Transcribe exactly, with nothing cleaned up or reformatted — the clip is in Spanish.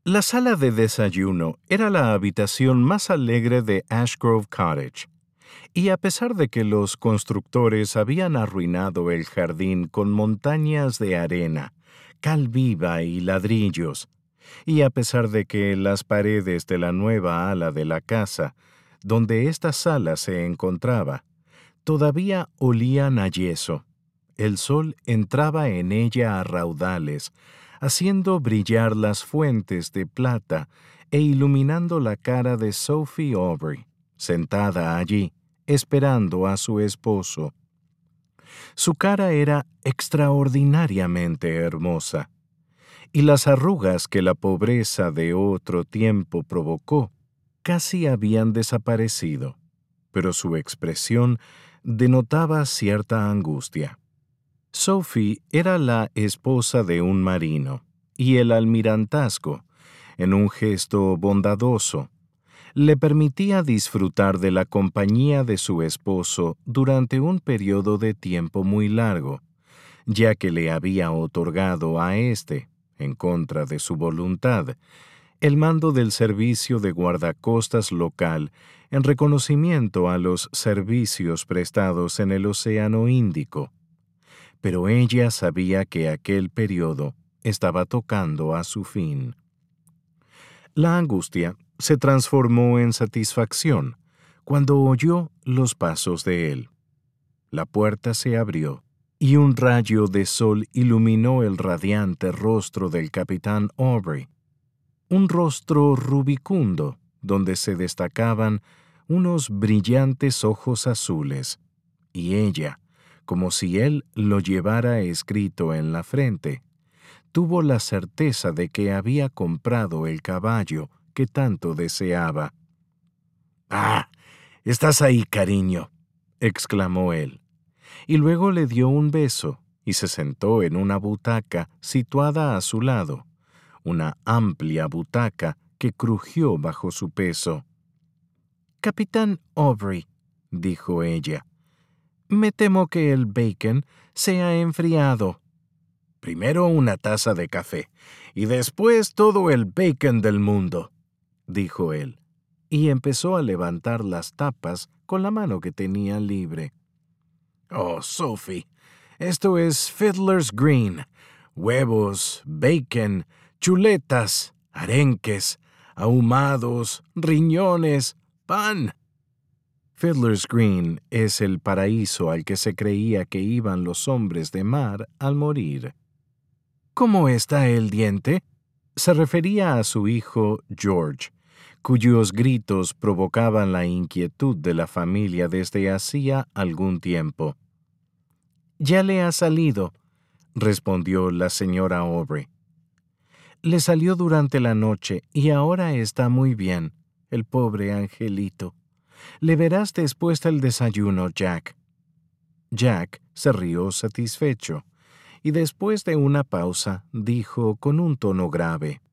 La sala de desayuno era la habitación más alegre de Ashgrove Cottage, y a pesar de que los constructores habían arruinado el jardín con montañas de arena, cal viva y ladrillos, y a pesar de que las paredes de la nueva ala de la casa, donde esta sala se encontraba, todavía olían a yeso, el sol entraba en ella a raudales, haciendo brillar las fuentes de plata e iluminando la cara de Sophie Aubrey, sentada allí, esperando a su esposo. Su cara era extraordinariamente hermosa, y las arrugas que la pobreza de otro tiempo provocó casi habían desaparecido, pero su expresión denotaba cierta angustia. Sophie era la esposa de un marino, y el almirantazgo, en un gesto bondadoso, le permitía disfrutar de la compañía de su esposo durante un periodo de tiempo muy largo, ya que le había otorgado a éste, en contra de su voluntad, el mando del servicio de guardacostas local en reconocimiento a los servicios prestados en el Océano Índico. Pero ella sabía que aquel periodo estaba tocando a su fin. La angustia se transformó en satisfacción cuando oyó los pasos de él. La puerta se abrió y un rayo de sol iluminó el radiante rostro del capitán Aubrey, un rostro rubicundo donde se destacaban unos brillantes ojos azules, y ella, como si él lo llevara escrito en la frente, tuvo la certeza de que había comprado el caballo que tanto deseaba. «¡Ah! Estás ahí, cariño», exclamó él, y luego le dio un beso y se sentó en una butaca situada a su lado, una amplia butaca que crujió bajo su peso. «Capitán Aubrey», dijo ella, «me temo que el bacon se ha enfriado». «Primero una taza de café, y después todo el bacon del mundo», dijo él, y empezó a levantar las tapas con la mano que tenía libre. «Oh, Sophie, esto es Fiddler's Green, huevos, bacon, chuletas, arenques, ahumados, riñones, pan». Fiddler's Green es el paraíso al que se creía que iban los hombres de mar al morir. «¿Cómo está el diente?», se refería a su hijo George, cuyos gritos provocaban la inquietud de la familia desde hacía algún tiempo. «Ya le ha salido», respondió la señora Aubrey. «Le salió durante la noche y ahora está muy bien, el pobre angelito. Le verás después del desayuno, Jack». Jack se rió satisfecho, y después de una pausa dijo con un tono grave: